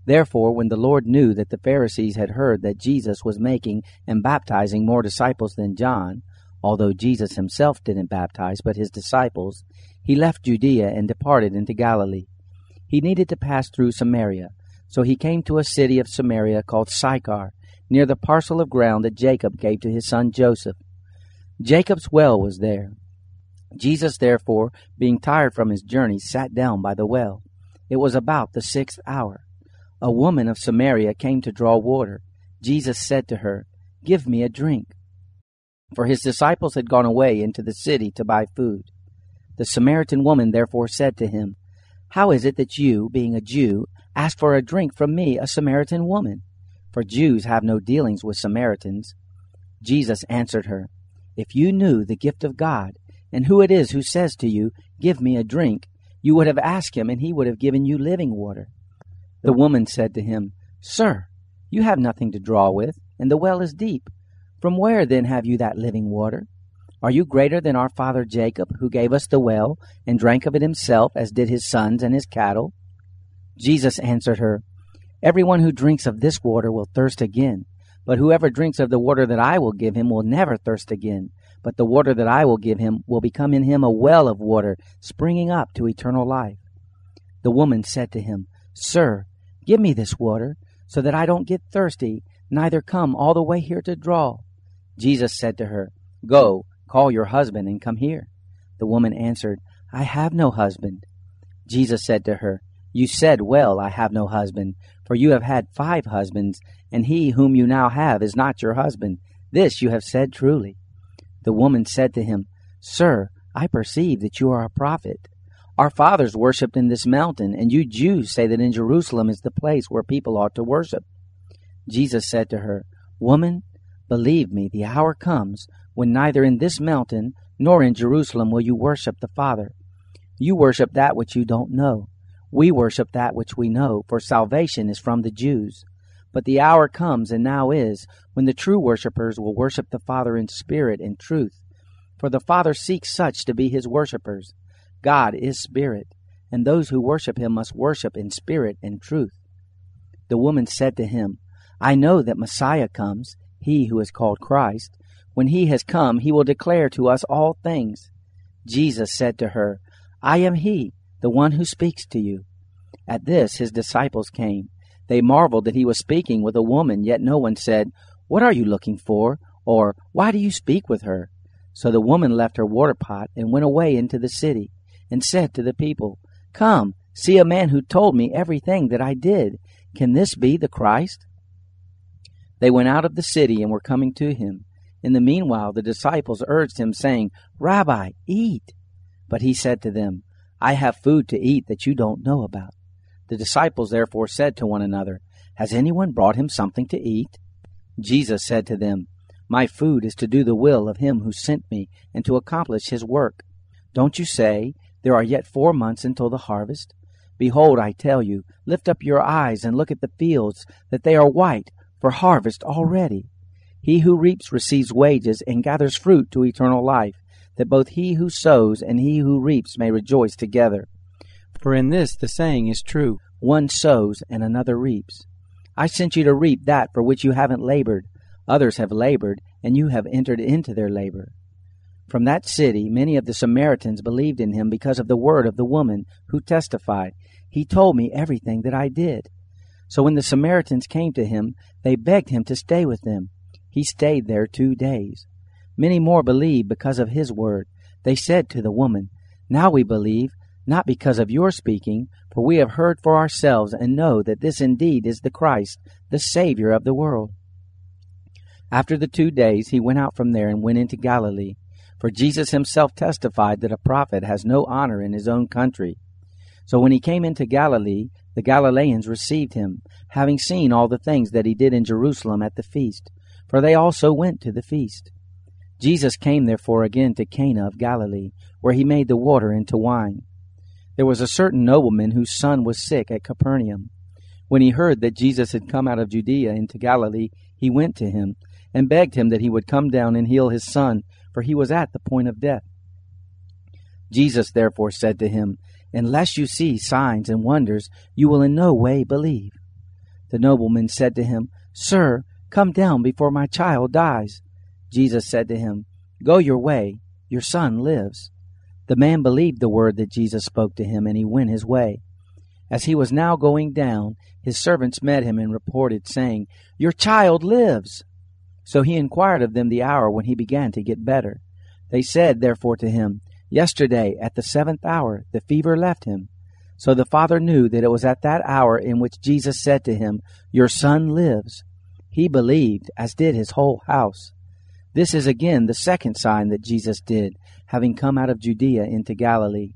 Therefore, when the Lord knew that the Pharisees had heard that Jesus was making and baptizing more disciples than John, although Jesus himself didn't baptize but his disciples, he left Judea and departed into Galilee. He needed to pass through Samaria, so he came to a city of Samaria called Sychar, near the parcel of ground that Jacob gave to his son Joseph. Jacob's well was there. Jesus, therefore, being tired from his journey, sat down by the well. It was about the 6th hour. A woman of Samaria came to draw water. Jesus said to her, "Give me a drink." For his disciples had gone away into the city to buy food. The Samaritan woman therefore said to him, "How is it that you, being a Jew, ask for a drink from me, a Samaritan woman? For Jews have no dealings with Samaritans." Jesus answered her, "If you knew the gift of God, and who it is who says to you, 'Give me a drink,' you would have asked him, and he would have given you living water." The woman said to him, "Sir, you have nothing to draw with, and the well is deep. From where then have you that living water? Are you greater than our father Jacob, who gave us the well, and drank of it himself, as did his sons and his cattle?" Jesus answered her, "Everyone who drinks of this water will thirst again, but whoever drinks of the water that I will give him will never thirst again. But the water that I will give him will become in him a well of water, springing up to eternal life." The woman said to him, "Sir, give me this water, so that I don't get thirsty, neither come all the way here to draw." Jesus said to her, "Go, call your husband and come here." The woman answered, "I have no husband." Jesus said to her, "You said well, 'I have no husband,' for you have had 5 husbands, and he whom you now have is not your husband. This you have said truly." The woman said to him, "Sir, I perceive that you are a prophet. Our fathers worshipped in this mountain, and you Jews say that in Jerusalem is the place where people ought to worship." Jesus said to her, "Woman, believe me, the hour comes when neither in this mountain nor in Jerusalem will you worship the Father. You worship that which you don't know. We worship that which we know, for salvation is from the Jews. But the hour comes, and now is, when the true worshippers will worship the Father in spirit and truth. For the Father seeks such to be his worshippers. God is spirit, and those who worship him must worship in spirit and truth." The woman said to him, "I know that Messiah comes, he who is called Christ. When he has come, he will declare to us all things." Jesus said to her, "I am he, the one who speaks to you." At this his disciples came. They marveled that he was speaking with a woman, yet no one said, "What are you looking for?" or "Why do you speak with her?" So the woman left her water pot and went away into the city, and said to the people, "Come, see a man who told me everything that I did. Can this be the Christ?" They went out of the city and were coming to him. In the meanwhile the disciples urged him, saying, "Rabbi, eat." But he said to them, "I have food to eat that you don't know about." The disciples therefore said to one another, "Has anyone brought him something to eat?" Jesus said to them, "My food is to do the will of him who sent me, and to accomplish his work. Don't you say, 'There are yet 4 months until the harvest'? Behold, I tell you, lift up your eyes and look at the fields, that they are white for harvest already. He who reaps receives wages and gathers fruit to eternal life, that both he who sows and he who reaps may rejoice together. For in this the saying is true, one sows and another reaps. I sent you to reap that for which you haven't labored. Others have labored, and you have entered into their labor." From that city many of the Samaritans believed in him because of the word of the woman, who testified, "He told me everything that I did." So when the Samaritans came to him, they begged him to stay with them. He stayed there 2 days. Many more believed because of his word. They said to the woman, "Now we believe, not because of your speaking, for we have heard for ourselves and know that this indeed is the Christ, the Savior of the world." After the 2 days he went out from there and went into Galilee, for Jesus himself testified that a prophet has no honor in his own country. So when he came into Galilee, the Galileans received him, having seen all the things that he did in Jerusalem at the feast, for they also went to the feast. Jesus came therefore again to Cana of Galilee, where he made the water into wine. There was a certain nobleman whose son was sick at Capernaum. When he heard that Jesus had come out of Judea into Galilee, he went to him, and begged him that he would come down and heal his son, for he was at the point of death. Jesus therefore said to him, "Unless you see signs and wonders, you will in no way believe." The nobleman said to him, Sir, come down before my child dies. Jesus said to him, Go your way, your son lives. The man believed the word that Jesus spoke to him, and he went his way. As he was now going down, his servants met him and reported, saying, Your child lives. So he inquired of them the hour when he began to get better. They said therefore to him, Yesterday, at the 7th hour, the fever left him. So the father knew that it was at that hour in which Jesus said to him, Your son lives. He believed, as did his whole house. This is again the second sign that Jesus did, having come out of Judea into Galilee.